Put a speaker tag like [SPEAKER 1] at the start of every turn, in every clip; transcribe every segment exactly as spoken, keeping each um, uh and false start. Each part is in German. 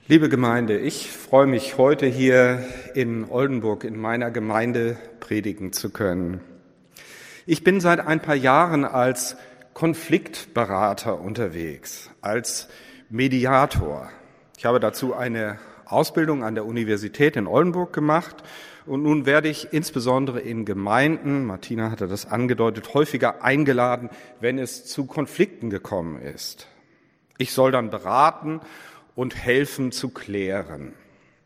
[SPEAKER 1] Liebe Gemeinde, ich freue mich, heute hier in Oldenburg in meiner Gemeinde predigen zu können. Ich bin seit ein paar Jahren als Konfliktberater unterwegs, als Mediator. Ich habe dazu eine Ausbildung an der Universität in Oldenburg gemacht und nun werde ich insbesondere in Gemeinden, Martina hatte das angedeutet, häufiger eingeladen, wenn es zu Konflikten gekommen ist. Ich soll dann beraten und helfen zu klären.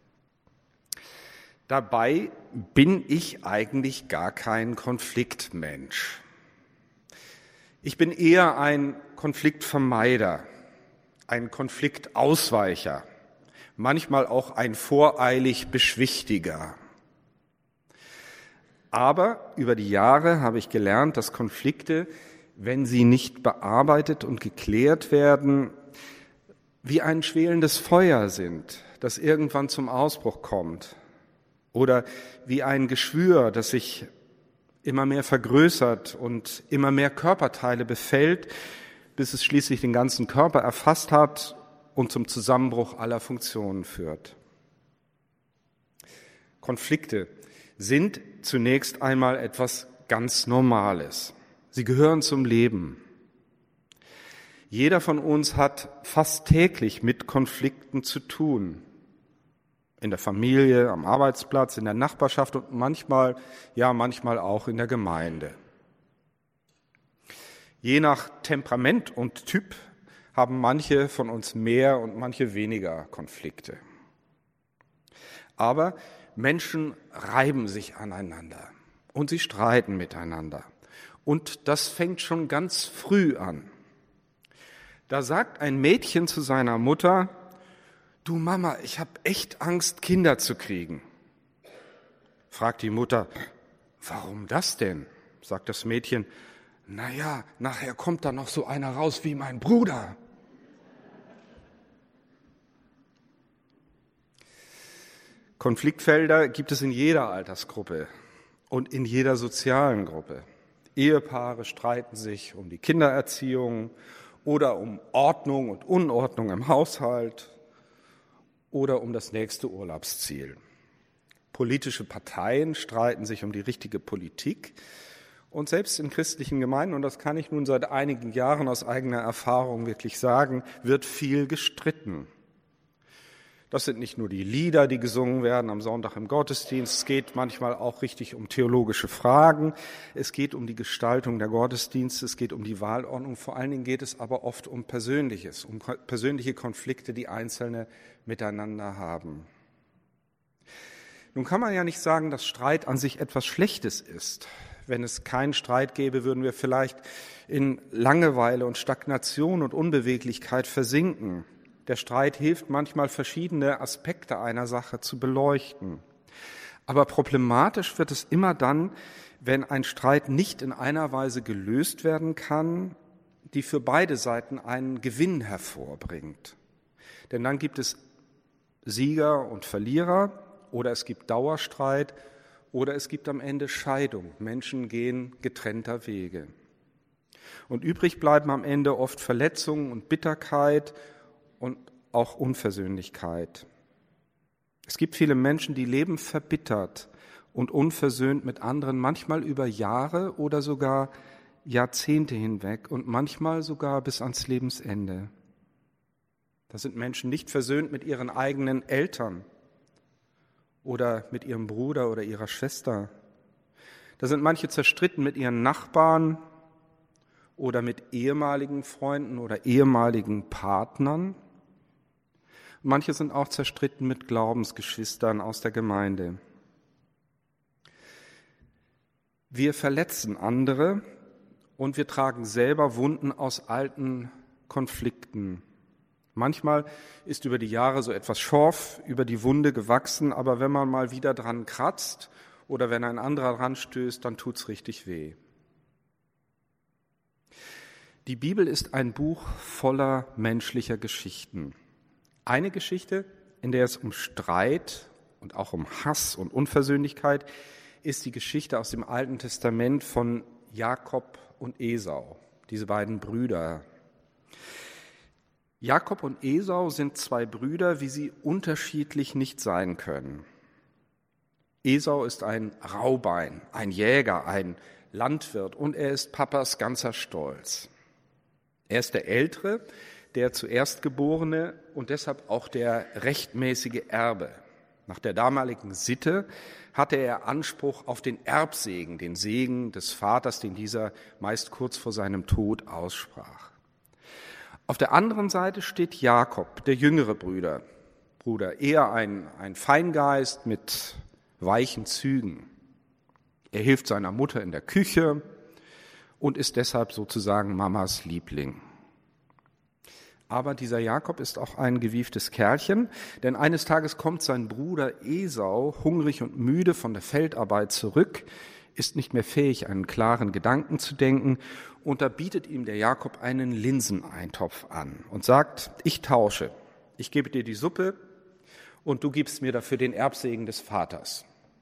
[SPEAKER 1] Dabei bin ich eigentlich gar kein Konfliktmensch. Ich bin eher ein Konfliktvermeider, ein Konfliktausweicher, manchmal auch ein voreilig Beschwichtiger. Aber über die Jahre habe ich gelernt, dass Konflikte, wenn sie nicht bearbeitet und geklärt werden, wie ein schwelendes Feuer sind, das irgendwann zum Ausbruch kommt. Oder wie ein Geschwür, das sich immer mehr vergrößert und immer mehr Körperteile befällt, bis es schließlich den ganzen Körper erfasst hat und zum Zusammenbruch aller Funktionen führt. Konflikte sind zunächst einmal etwas ganz Normales. Sie gehören zum Leben. Jeder von uns hat fast täglich mit Konflikten zu tun. In der Familie, am Arbeitsplatz, in der Nachbarschaft und manchmal, ja, manchmal auch in der Gemeinde. Je nach Temperament und Typ haben manche von uns mehr und manche weniger Konflikte. Aber Menschen reiben sich aneinander und sie streiten miteinander. Und das fängt schon ganz früh an. Da sagt ein Mädchen zu seiner Mutter: Du Mama, ich habe echt Angst, Kinder zu kriegen. Fragt die Mutter: Warum das denn? Sagt das Mädchen: Naja, nachher kommt da noch so einer raus wie mein Bruder. Konfliktfelder gibt es in jeder Altersgruppe und in jeder sozialen Gruppe. Ehepaare streiten sich um die Kindererziehung oder um Ordnung und Unordnung im Haushalt oder um das nächste Urlaubsziel. Politische Parteien streiten sich um die richtige Politik und selbst in christlichen Gemeinden, und das kann ich nun seit einigen Jahren aus eigener Erfahrung wirklich sagen, wird viel gestritten. Das sind nicht nur die Lieder, die gesungen werden am Sonntag im Gottesdienst. Es geht manchmal auch richtig um theologische Fragen. Es geht um die Gestaltung der Gottesdienste. Es geht um die Wahlordnung. Vor allen Dingen geht es aber oft um Persönliches, um persönliche Konflikte, die Einzelne miteinander haben. Nun kann man ja nicht sagen, dass Streit an sich etwas Schlechtes ist. Wenn es keinen Streit gäbe, würden wir vielleicht in Langeweile und Stagnation und Unbeweglichkeit versinken. Der Streit hilft manchmal, verschiedene Aspekte einer Sache zu beleuchten. Aber problematisch wird es immer dann, wenn ein Streit nicht in einer Weise gelöst werden kann, die für beide Seiten einen Gewinn hervorbringt. Denn dann gibt es Sieger und Verlierer oder es gibt Dauerstreit oder es gibt am Ende Scheidung. Menschen gehen getrennter Wege. Und übrig bleiben am Ende oft Verletzungen und Bitterkeit und auch Unversöhnlichkeit. Es gibt viele Menschen, die leben verbittert und unversöhnt mit anderen, manchmal über Jahre oder sogar Jahrzehnte hinweg und manchmal sogar bis ans Lebensende. Da sind Menschen nicht versöhnt mit ihren eigenen Eltern oder mit ihrem Bruder oder ihrer Schwester. Da sind manche zerstritten mit ihren Nachbarn oder mit ehemaligen Freunden oder ehemaligen Partnern. Manche sind auch zerstritten mit Glaubensgeschwistern aus der Gemeinde. Wir verletzen andere und wir tragen selber Wunden aus alten Konflikten. Manchmal ist über die Jahre so etwas Schorf über die Wunde gewachsen, aber wenn man mal wieder dran kratzt oder wenn ein anderer dran stößt, dann tut's richtig weh. Die Bibel ist ein Buch voller menschlicher Geschichten. Eine Geschichte, in der es um Streit und auch um Hass und Unversöhnlichkeit ist die Geschichte aus dem Alten Testament von Jakob und Esau, diese beiden Brüder. Jakob und Esau sind zwei Brüder, wie sie unterschiedlich nicht sein können. Esau ist ein Raubein, ein Jäger, ein Landwirt und er ist Papas ganzer Stolz. Er ist der Ältere, der zuerst Geborene und deshalb auch der rechtmäßige Erbe. Nach der damaligen Sitte hatte er Anspruch auf den Erbsegen, den Segen des Vaters, den dieser meist kurz vor seinem Tod aussprach. Auf der anderen Seite steht Jakob, der jüngere Bruder, Bruder, eher ein, ein Feingeist mit weichen Zügen. Er hilft seiner Mutter in der Küche und ist deshalb sozusagen Mamas Liebling. Aber dieser Jakob ist auch ein gewieftes Kerlchen, denn eines Tages kommt sein Bruder Esau hungrig und müde von der Feldarbeit zurück, ist nicht mehr fähig, einen klaren Gedanken zu denken, und da bietet ihm der Jakob einen Linseneintopf an und sagt, ich tausche, ich gebe dir die Suppe und du gibst mir dafür den Erbsegen des Vaters.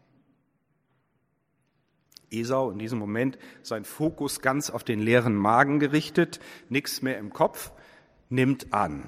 [SPEAKER 1] Esau in diesem Moment sein Fokus ganz auf den leeren Magen gerichtet, nichts mehr im Kopf, nimmt an.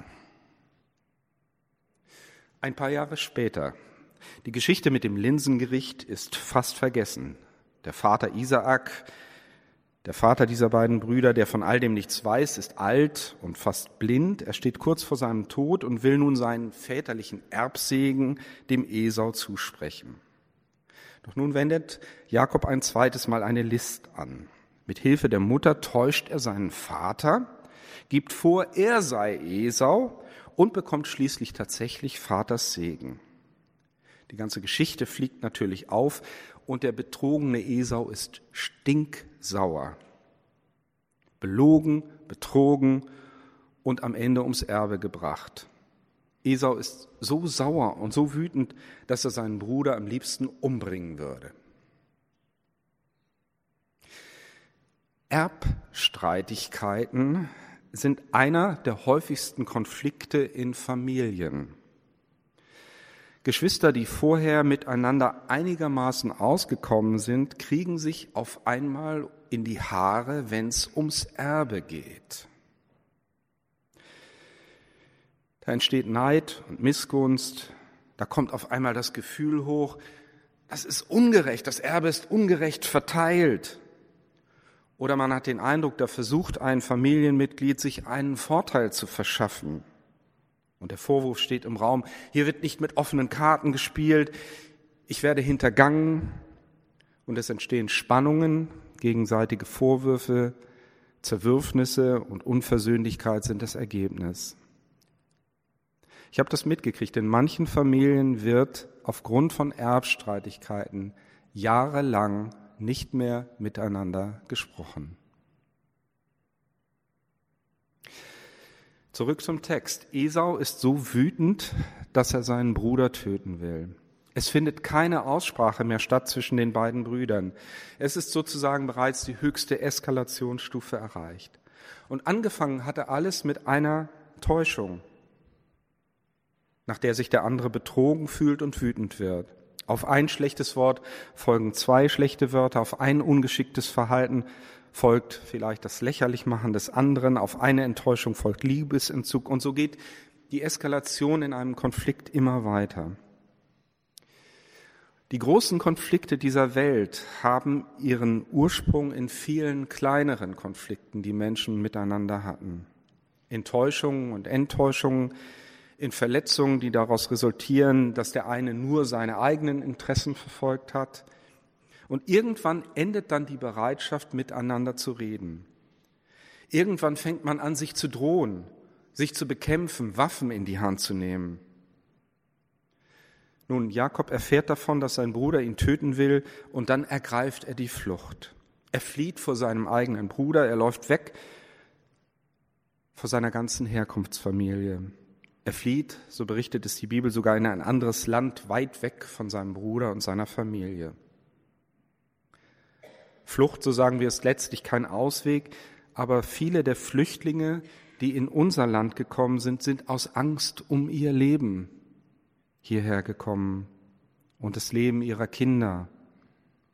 [SPEAKER 1] Ein paar Jahre später, die Geschichte mit dem Linsengericht ist fast vergessen. Der Vater Isaak, der Vater dieser beiden Brüder, der von all dem nichts weiß, ist alt und fast blind. Er steht kurz vor seinem Tod und will nun seinen väterlichen Erbsegen dem Esau zusprechen. Doch nun wendet Jakob ein zweites Mal eine List an. Mit Hilfe der Mutter täuscht er seinen Vater, gibt vor, er sei Esau und bekommt schließlich tatsächlich Vaters Segen. Die ganze Geschichte fliegt natürlich auf und der betrogene Esau ist stinksauer. Belogen, betrogen und am Ende ums Erbe gebracht. Esau ist so sauer und so wütend, dass er seinen Bruder am liebsten umbringen würde. Erbstreitigkeiten sind einer der häufigsten Konflikte in Familien. Geschwister, die vorher miteinander einigermaßen ausgekommen sind, kriegen sich auf einmal in die Haare, wenn es ums Erbe geht. Da entsteht Neid und Missgunst, da kommt auf einmal das Gefühl hoch, das ist ungerecht, das Erbe ist ungerecht verteilt. Oder man hat den Eindruck, da versucht ein Familienmitglied, sich einen Vorteil zu verschaffen. Und der Vorwurf steht im Raum, hier wird nicht mit offenen Karten gespielt, ich werde hintergangen. Und es entstehen Spannungen, gegenseitige Vorwürfe, Zerwürfnisse und Unversöhnlichkeit sind das Ergebnis. Ich habe das mitgekriegt, in manchen Familien wird aufgrund von Erbstreitigkeiten jahrelang nicht mehr miteinander gesprochen. Zurück zum Text. Esau ist so wütend, dass er seinen Bruder töten will. Es findet keine Aussprache mehr statt zwischen den beiden Brüdern. Es ist sozusagen bereits die höchste Eskalationsstufe erreicht. Und angefangen hatte alles mit einer Täuschung, nach der sich der andere betrogen fühlt und wütend wird. Auf ein schlechtes Wort folgen zwei schlechte Wörter, auf ein ungeschicktes Verhalten folgt vielleicht das Lächerlichmachen des anderen, auf eine Enttäuschung folgt Liebesentzug und so geht die Eskalation in einem Konflikt immer weiter. Die großen Konflikte dieser Welt haben ihren Ursprung in vielen kleineren Konflikten, die Menschen miteinander hatten. Enttäuschungen und Enttäuschungen, in Verletzungen, die daraus resultieren, dass der eine nur seine eigenen Interessen verfolgt hat. Und irgendwann endet dann die Bereitschaft, miteinander zu reden. Irgendwann fängt man an, sich zu drohen, sich zu bekämpfen, Waffen in die Hand zu nehmen. Nun, Jakob erfährt davon, dass sein Bruder ihn töten will, und dann ergreift er die Flucht. Er flieht vor seinem eigenen Bruder, er läuft weg vor seiner ganzen Herkunftsfamilie. Er flieht, so berichtet es die Bibel, sogar in ein anderes Land, weit weg von seinem Bruder und seiner Familie. Flucht, so sagen wir, ist letztlich kein Ausweg, aber viele der Flüchtlinge, die in unser Land gekommen sind, sind aus Angst um ihr Leben hierher gekommen und das Leben ihrer Kinder.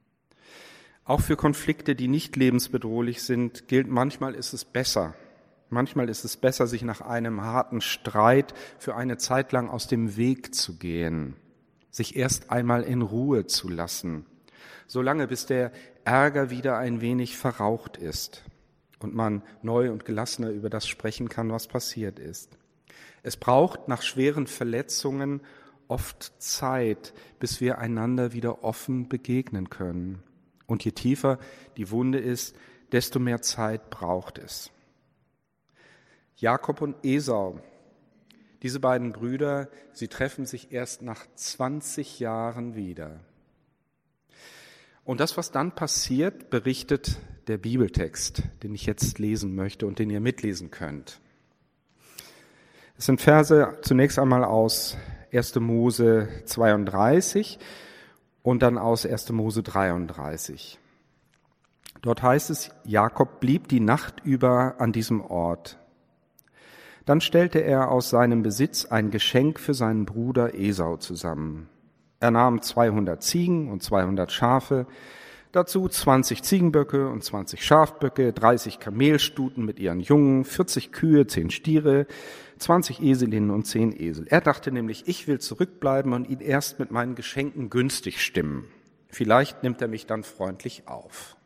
[SPEAKER 1] Auch für Konflikte, die nicht lebensbedrohlich sind, gilt, manchmal ist es besser, manchmal ist es besser, sich nach einem harten Streit für eine Zeit lang aus dem Weg zu gehen, sich erst einmal in Ruhe zu lassen, solange bis der Ärger wieder ein wenig verraucht ist und man neu und gelassener über das sprechen kann, was passiert ist. Es braucht nach schweren Verletzungen oft Zeit, bis wir einander wieder offen begegnen können. Und je tiefer die Wunde ist, desto mehr Zeit braucht es. Jakob und Esau, diese beiden Brüder, sie treffen sich erst nach zwanzig Jahren wieder. Und das, was dann passiert, berichtet der Bibeltext, den ich jetzt lesen möchte und den ihr mitlesen könnt. Es sind Verse zunächst einmal aus erster Mose zweiunddreißig und dann aus erster Mose dreiunddreißig. Dort heißt es, Jakob blieb die Nacht über an diesem Ort. Dann stellte er aus seinem Besitz ein Geschenk für seinen Bruder Esau zusammen. Er nahm zweihundert Ziegen und zweihundert Schafe, dazu zwanzig Ziegenböcke und zwanzig Schafböcke, dreißig Kamelstuten mit ihren Jungen, vierzig Kühe, zehn Stiere, zwanzig Eselinnen und zehn Esel. Er dachte nämlich, ich will zurückbleiben und ihn erst mit meinen Geschenken günstig stimmen. Vielleicht nimmt er mich dann freundlich auf.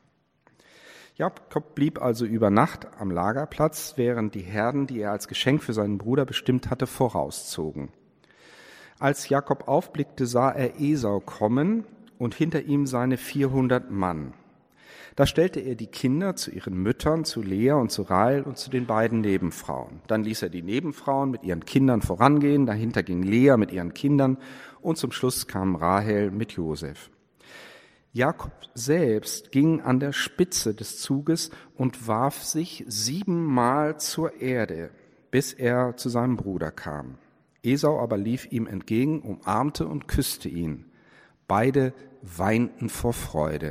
[SPEAKER 1] Jakob blieb also über Nacht am Lagerplatz, während die Herden, die er als Geschenk für seinen Bruder bestimmt hatte, vorauszogen. Als Jakob aufblickte, sah er Esau kommen und hinter ihm seine vierhundert Mann. Da stellte er die Kinder zu ihren Müttern, zu Lea und zu Rahel und zu den beiden Nebenfrauen. Dann ließ er die Nebenfrauen mit ihren Kindern vorangehen, dahinter ging Lea mit ihren Kindern und zum Schluss kam Rahel mit Josef. Jakob selbst ging an der Spitze des Zuges und warf sich siebenmal zur Erde, bis er zu seinem Bruder kam. Esau aber lief ihm entgegen, umarmte und küsste ihn. Beide weinten vor Freude.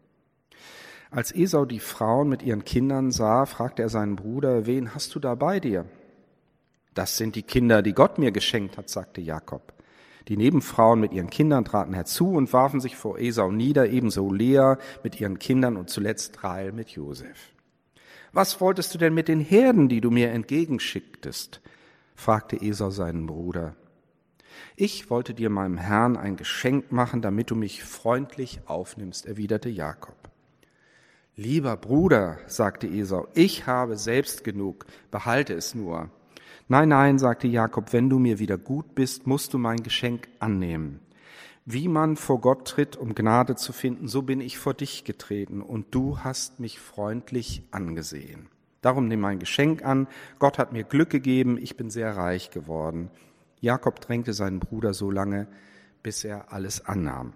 [SPEAKER 1] Als Esau die Frauen mit ihren Kindern sah, fragte er seinen Bruder, wen hast du da bei dir? Das sind die Kinder, die Gott mir geschenkt hat, sagte Jakob. Die Nebenfrauen mit ihren Kindern traten herzu und warfen sich vor Esau nieder, ebenso Lea mit ihren Kindern und zuletzt Rahel mit Josef. Was wolltest du denn mit den Herden, die du mir entgegenschicktest? Fragte Esau seinen Bruder. Ich wollte dir, meinem Herrn, ein Geschenk machen, damit du mich freundlich aufnimmst, erwiderte Jakob. Lieber Bruder, sagte Esau, ich habe selbst genug, behalte es nur. Nein, nein, sagte Jakob, wenn du mir wieder gut bist, musst du mein Geschenk annehmen. Wie man vor Gott tritt, um Gnade zu finden, so bin ich vor dich getreten und du hast mich freundlich angesehen. Darum nimm mein Geschenk an, Gott hat mir Glück gegeben, ich bin sehr reich geworden. Jakob drängte seinen Bruder so lange, bis er alles annahm.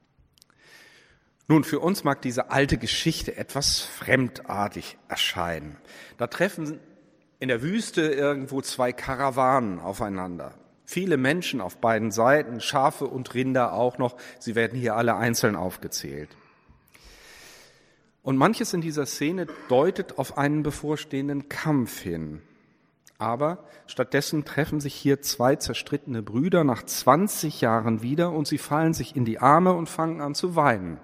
[SPEAKER 1] Nun, für uns mag diese alte Geschichte etwas fremdartig erscheinen. Da treffen in der Wüste irgendwo zwei Karawanen aufeinander. Viele Menschen auf beiden Seiten, Schafe und Rinder auch noch. Sie werden hier alle einzeln aufgezählt. Und manches in dieser Szene deutet auf einen bevorstehenden Kampf hin. Aber stattdessen treffen sich hier zwei zerstrittene Brüder nach zwanzig Jahren wieder und sie fallen sich in die Arme und fangen an zu weinen.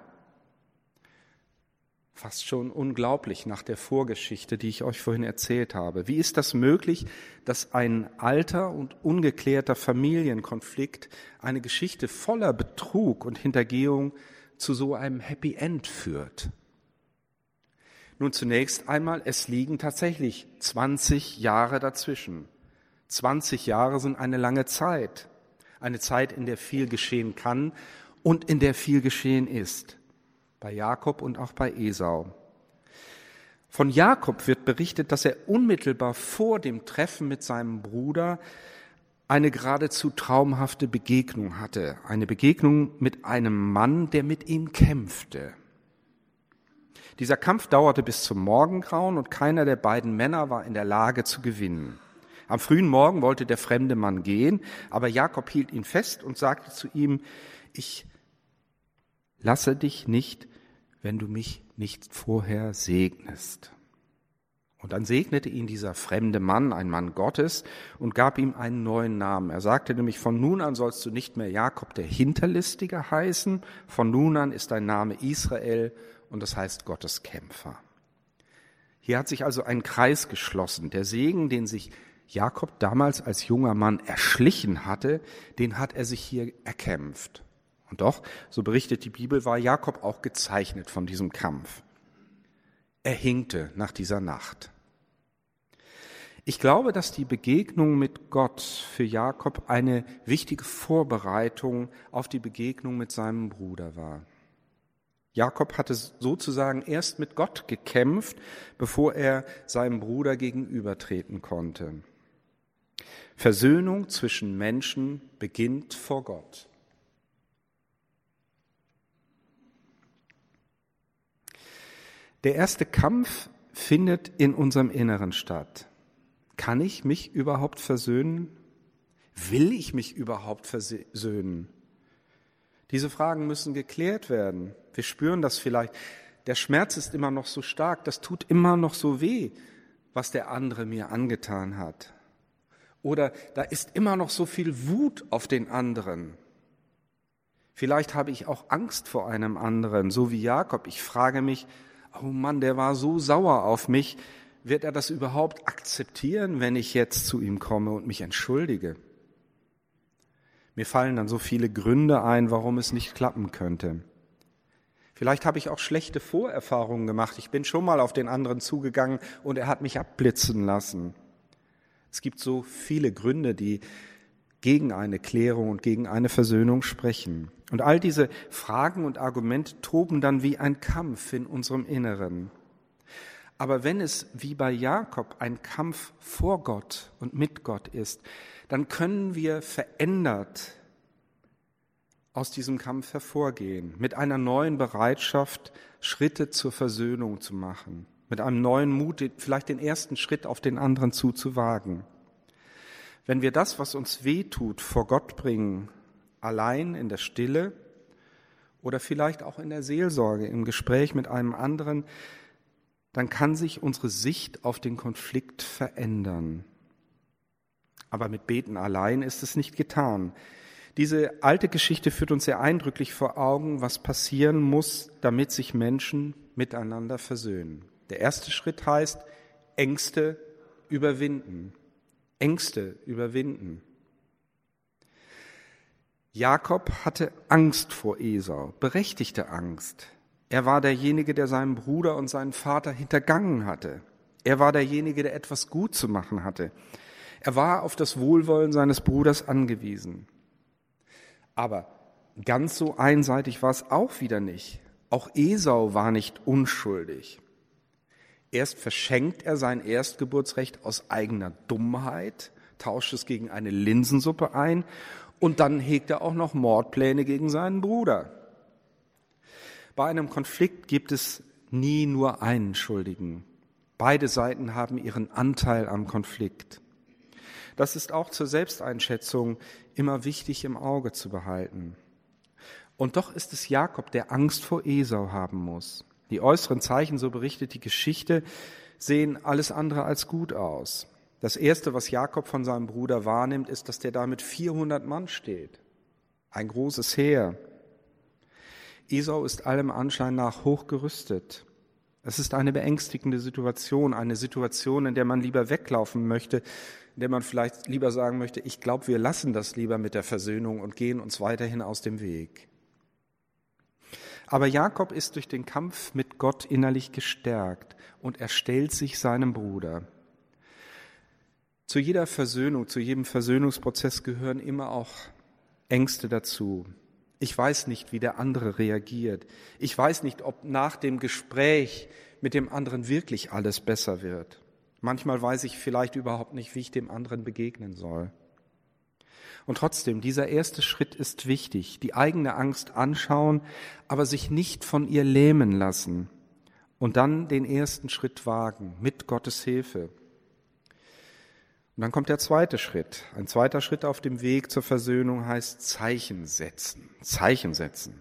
[SPEAKER 1] Fast schon unglaublich nach der Vorgeschichte, die ich euch vorhin erzählt habe. Wie ist das möglich, dass ein alter und ungeklärter Familienkonflikt, eine Geschichte voller Betrug und Hintergehung zu so einem Happy End führt? Nun, zunächst einmal, es liegen tatsächlich zwanzig Jahre dazwischen. zwanzig Jahre sind eine lange Zeit. Eine Zeit, in der viel geschehen kann und in der viel geschehen ist. Bei Jakob und auch bei Esau. Von Jakob wird berichtet, dass er unmittelbar vor dem Treffen mit seinem Bruder eine geradezu traumhafte Begegnung hatte. Eine Begegnung mit einem Mann, der mit ihm kämpfte. Dieser Kampf dauerte bis zum Morgengrauen und keiner der beiden Männer war in der Lage zu gewinnen. Am frühen Morgen wollte der fremde Mann gehen, aber Jakob hielt ihn fest und sagte zu ihm, ich lasse dich nicht, wenn du mich nicht vorher segnest. Und dann segnete ihn dieser fremde Mann, ein Mann Gottes, und gab ihm einen neuen Namen. Er sagte nämlich, von nun an sollst du nicht mehr Jakob der Hinterlistige heißen, von nun an ist dein Name Israel und das heißt Gottes Kämpfer. Hier hat sich also ein Kreis geschlossen. Der Segen, den sich Jakob damals als junger Mann erschlichen hatte, den hat er sich hier erkämpft. Und doch, so berichtet die Bibel, war Jakob auch gezeichnet von diesem Kampf. Er hinkte nach dieser Nacht. Ich glaube, dass die Begegnung mit Gott für Jakob eine wichtige Vorbereitung auf die Begegnung mit seinem Bruder war. Jakob hatte sozusagen erst mit Gott gekämpft, bevor er seinem Bruder gegenübertreten konnte. Versöhnung zwischen Menschen beginnt vor Gott. Der erste Kampf findet in unserem Inneren statt. Kann ich mich überhaupt versöhnen? Will ich mich überhaupt versöhnen? Diese Fragen müssen geklärt werden. Wir spüren das vielleicht. Der Schmerz ist immer noch so stark, das tut immer noch so weh, was der andere mir angetan hat. Oder da ist immer noch so viel Wut auf den anderen. Vielleicht habe ich auch Angst vor einem anderen, so wie Jakob. Ich frage mich, oh Mann, der war so sauer auf mich. Wird er das überhaupt akzeptieren, wenn ich jetzt zu ihm komme und mich entschuldige? Mir fallen dann so viele Gründe ein, warum es nicht klappen könnte. Vielleicht habe ich auch schlechte Vorerfahrungen gemacht. Ich bin schon mal auf den anderen zugegangen und er hat mich abblitzen lassen. Es gibt so viele Gründe, die gegen eine Klärung und gegen eine Versöhnung sprechen. Und all diese Fragen und Argumente toben dann wie ein Kampf in unserem Inneren. Aber wenn es wie bei Jakob ein Kampf vor Gott und mit Gott ist, dann können wir verändert aus diesem Kampf hervorgehen, mit einer neuen Bereitschaft, Schritte zur Versöhnung zu machen, mit einem neuen Mut, vielleicht den ersten Schritt auf den anderen zuzuwagen. Wenn wir das, was uns wehtut, vor Gott bringen, allein in der Stille oder vielleicht auch in der Seelsorge, im Gespräch mit einem anderen, dann kann sich unsere Sicht auf den Konflikt verändern. Aber mit Beten allein ist es nicht getan. Diese alte Geschichte führt uns sehr eindrücklich vor Augen, was passieren muss, damit sich Menschen miteinander versöhnen. Der erste Schritt heißt, Ängste überwinden. Ängste überwinden. Jakob hatte Angst vor Esau, berechtigte Angst. Er war derjenige, der seinen Bruder und seinen Vater hintergangen hatte. Er war derjenige, der etwas gut zu machen hatte. Er war auf das Wohlwollen seines Bruders angewiesen. Aber ganz so einseitig war es auch wieder nicht. Auch Esau war nicht unschuldig. Erst verschenkt er sein Erstgeburtsrecht aus eigener Dummheit, tauscht es gegen eine Linsensuppe ein und dann hegt er auch noch Mordpläne gegen seinen Bruder. Bei einem Konflikt gibt es nie nur einen Schuldigen. Beide Seiten haben ihren Anteil am Konflikt. Das ist auch zur Selbsteinschätzung immer wichtig im Auge zu behalten. Und doch ist es Jakob, der Angst vor Esau haben muss. Die äußeren Zeichen, so berichtet die Geschichte, sehen alles andere als gut aus. Das Erste, was Jakob von seinem Bruder wahrnimmt, ist, dass der da mit vierhundert Mann steht. Ein großes Heer. Esau ist allem Anschein nach hochgerüstet. Es ist eine beängstigende Situation, eine Situation, in der man lieber weglaufen möchte, in der man vielleicht lieber sagen möchte, ich glaube, wir lassen das lieber mit der Versöhnung und gehen uns weiterhin aus dem Weg. Aber Jakob ist durch den Kampf mit Gott innerlich gestärkt und er stellt sich seinem Bruder. Zu jeder Versöhnung, zu jedem Versöhnungsprozess gehören immer auch Ängste dazu. Ich weiß nicht, wie der andere reagiert. Ich weiß nicht, ob nach dem Gespräch mit dem anderen wirklich alles besser wird. Manchmal weiß ich vielleicht überhaupt nicht, wie ich dem anderen begegnen soll. Und trotzdem, dieser erste Schritt ist wichtig. Die eigene Angst anschauen, aber sich nicht von ihr lähmen lassen. Und dann den ersten Schritt wagen, mit Gottes Hilfe. Und dann kommt der zweite Schritt. Ein zweiter Schritt auf dem Weg zur Versöhnung heißt Zeichen setzen. Zeichen setzen.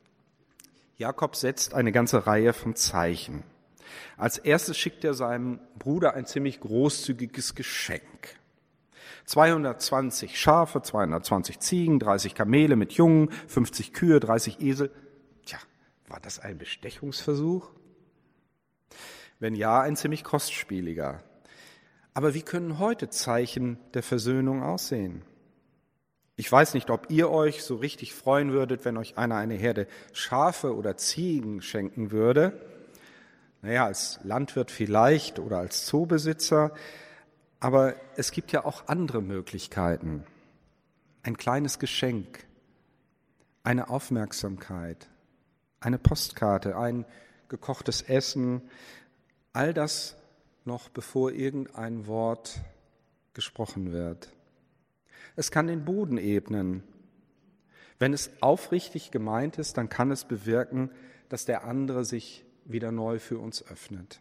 [SPEAKER 1] Jakob setzt eine ganze Reihe von Zeichen. Als erstes schickt er seinem Bruder ein ziemlich großzügiges Geschenk. zweihundertzwanzig Schafe, zweihundertzwanzig Ziegen, dreißig Kamele mit Jungen, fünfzig Kühe, dreißig Esel. Tja, war das ein Bestechungsversuch? Wenn ja, ein ziemlich kostspieliger. Aber wie können heute Zeichen der Versöhnung aussehen? Ich weiß nicht, ob ihr euch so richtig freuen würdet, wenn euch einer eine Herde Schafe oder Ziegen schenken würde. Naja, als Landwirt vielleicht oder als Zoobesitzer. Aber es gibt ja auch andere Möglichkeiten. Ein kleines Geschenk, eine Aufmerksamkeit, eine Postkarte, ein gekochtes Essen, all das noch bevor irgendein Wort gesprochen wird. Es kann den Boden ebnen. Wenn es aufrichtig gemeint ist, dann kann es bewirken, dass der andere sich wieder neu für uns öffnet.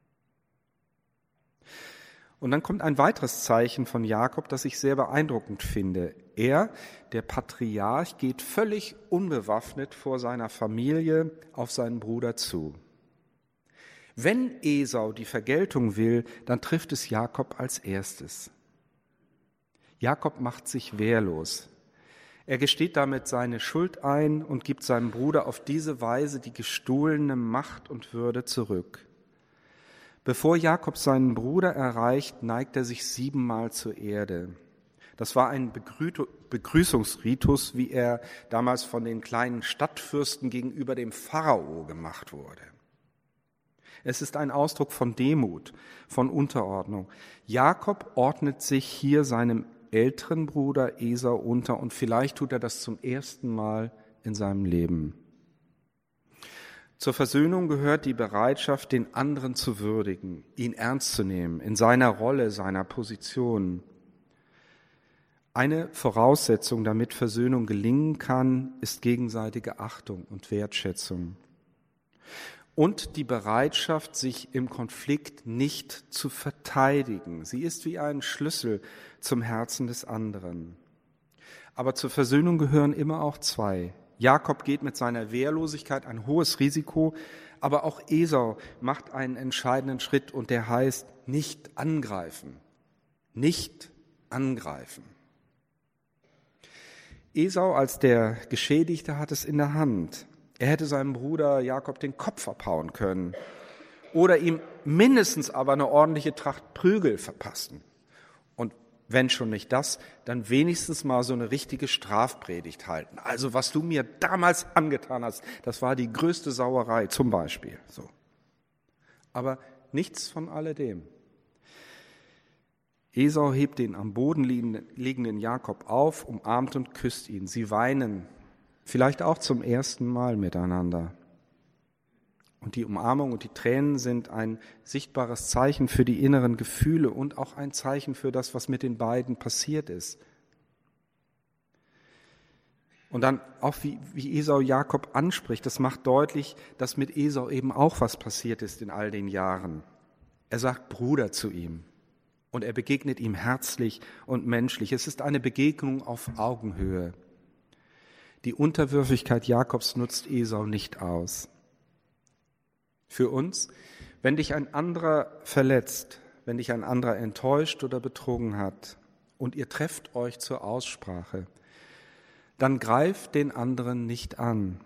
[SPEAKER 1] Und dann kommt ein weiteres Zeichen von Jakob, das ich sehr beeindruckend finde. Er, der Patriarch, geht völlig unbewaffnet vor seiner Familie auf seinen Bruder zu. Wenn Esau die Vergeltung will, dann trifft es Jakob als erstes. Jakob macht sich wehrlos. Er gesteht damit seine Schuld ein und gibt seinem Bruder auf diese Weise die gestohlene Macht und Würde zurück. Bevor Jakob seinen Bruder erreicht, neigt er sich siebenmal zur Erde. Das war ein Begrüßungsritus, wie er damals von den kleinen Stadtfürsten gegenüber dem Pharao gemacht wurde. Es ist ein Ausdruck von Demut, von Unterordnung. Jakob ordnet sich hier seinem älteren Bruder Esau unter und vielleicht tut er das zum ersten Mal in seinem Leben. Zur Versöhnung gehört die Bereitschaft, den anderen zu würdigen, ihn ernst zu nehmen, in seiner Rolle, seiner Position. Eine Voraussetzung, damit Versöhnung gelingen kann, ist gegenseitige Achtung und Wertschätzung. Und die Bereitschaft, sich im Konflikt nicht zu verteidigen. Sie ist wie ein Schlüssel zum Herzen des anderen. Aber zur Versöhnung gehören immer auch zwei. Jakob geht mit seiner Wehrlosigkeit ein hohes Risiko, aber auch Esau macht einen entscheidenden Schritt und der heißt nicht angreifen. Nicht angreifen. Esau als der Geschädigte hat es in der Hand. Er hätte seinem Bruder Jakob den Kopf abhauen können oder ihm mindestens aber eine ordentliche Tracht Prügel verpassen. Und wenn schon nicht das, dann wenigstens mal so eine richtige Strafpredigt halten. Also was du mir damals angetan hast, das war die größte Sauerei zum Beispiel. So. Aber nichts von alledem. Esau hebt den am Boden liegenden Jakob auf, umarmt und küsst ihn. Sie weinen, vielleicht auch zum ersten Mal miteinander. Und die Umarmung und die Tränen sind ein sichtbares Zeichen für die inneren Gefühle und auch ein Zeichen für das, was mit den beiden passiert ist. Und dann auch wie, wie Esau Jakob anspricht, das macht deutlich, dass mit Esau eben auch was passiert ist in all den Jahren. Er sagt Bruder zu ihm und er begegnet ihm herzlich und menschlich. Es ist eine Begegnung auf Augenhöhe. Die Unterwürfigkeit Jakobs nutzt Esau nicht aus. Für uns, wenn dich ein anderer verletzt, wenn dich ein anderer enttäuscht oder betrogen hat und ihr trefft euch zur Aussprache, dann greift den anderen nicht an.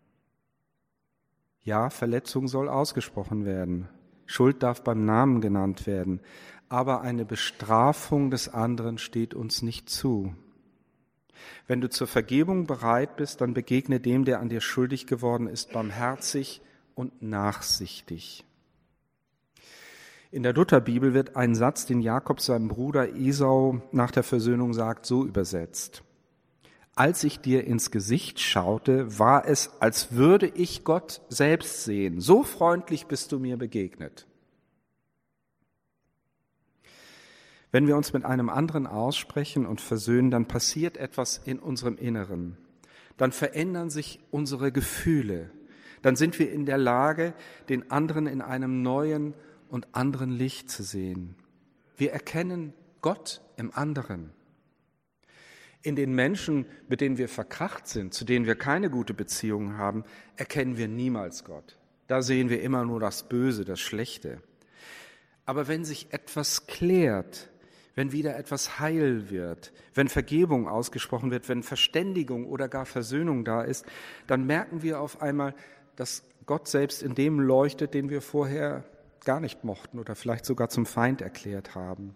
[SPEAKER 1] Ja, Verletzung soll ausgesprochen werden, Schuld darf beim Namen genannt werden, aber eine Bestrafung des anderen steht uns nicht zu. Wenn du zur Vergebung bereit bist, dann begegne dem, der an dir schuldig geworden ist, barmherzig und nachsichtig. In der Lutherbibel wird ein Satz, den Jakob seinem Bruder Esau nach der Versöhnung sagt, so übersetzt. Als ich dir ins Gesicht schaute, war es, als würde ich Gott selbst sehen. So freundlich bist du mir begegnet. Wenn wir uns mit einem anderen aussprechen und versöhnen, dann passiert etwas in unserem Inneren. Dann verändern sich unsere Gefühle. Dann sind wir in der Lage, den anderen in einem neuen und anderen Licht zu sehen. Wir erkennen Gott im anderen. In den Menschen, mit denen wir verkracht sind, zu denen wir keine gute Beziehung haben, erkennen wir niemals Gott. Da sehen wir immer nur das Böse, das Schlechte. Aber wenn sich etwas klärt, wenn wieder etwas heil wird, wenn Vergebung ausgesprochen wird, wenn Verständigung oder gar Versöhnung da ist, dann merken wir auf einmal, dass Gott selbst in dem leuchtet, den wir vorher gar nicht mochten oder vielleicht sogar zum Feind erklärt haben.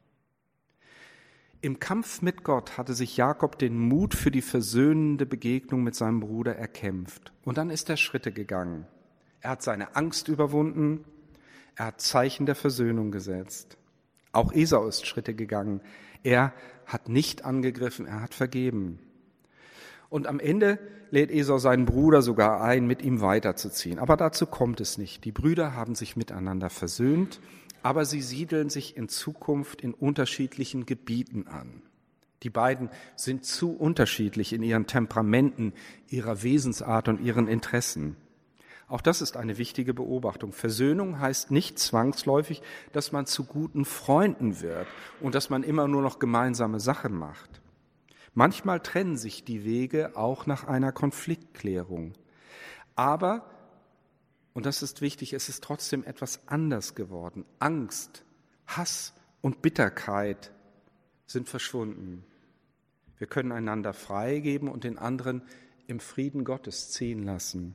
[SPEAKER 1] Im Kampf mit Gott hatte sich Jakob den Mut für die versöhnende Begegnung mit seinem Bruder erkämpft. Und dann ist er Schritte gegangen. Er hat seine Angst überwunden. Er hat Zeichen der Versöhnung gesetzt. Auch Esau ist Schritte gegangen. Er hat nicht angegriffen, er hat vergeben. Und am Ende lädt Esau seinen Bruder sogar ein, mit ihm weiterzuziehen. Aber dazu kommt es nicht. Die Brüder haben sich miteinander versöhnt, aber sie siedeln sich in Zukunft in unterschiedlichen Gebieten an. Die beiden sind zu unterschiedlich in ihren Temperamenten, ihrer Wesensart und ihren Interessen. Auch das ist eine wichtige Beobachtung. Versöhnung heißt nicht zwangsläufig, dass man zu guten Freunden wird und dass man immer nur noch gemeinsame Sachen macht. Manchmal trennen sich die Wege auch nach einer Konfliktklärung. Aber, und das ist wichtig, es ist trotzdem etwas anders geworden. Angst, Hass und Bitterkeit sind verschwunden. Wir können einander freigeben und den anderen im Frieden Gottes ziehen lassen.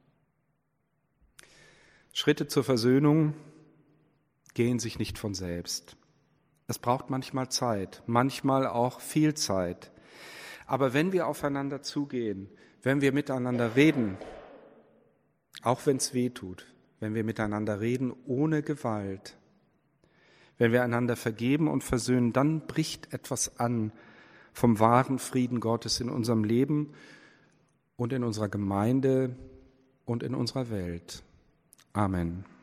[SPEAKER 1] Schritte zur Versöhnung gehen sich nicht von selbst. Es braucht manchmal Zeit, manchmal auch viel Zeit. Aber wenn wir aufeinander zugehen, wenn wir miteinander reden, auch wenn es weh tut, wenn wir miteinander reden ohne Gewalt, wenn wir einander vergeben und versöhnen, dann bricht etwas an vom wahren Frieden Gottes in unserem Leben und in unserer Gemeinde und in unserer Welt. Amen.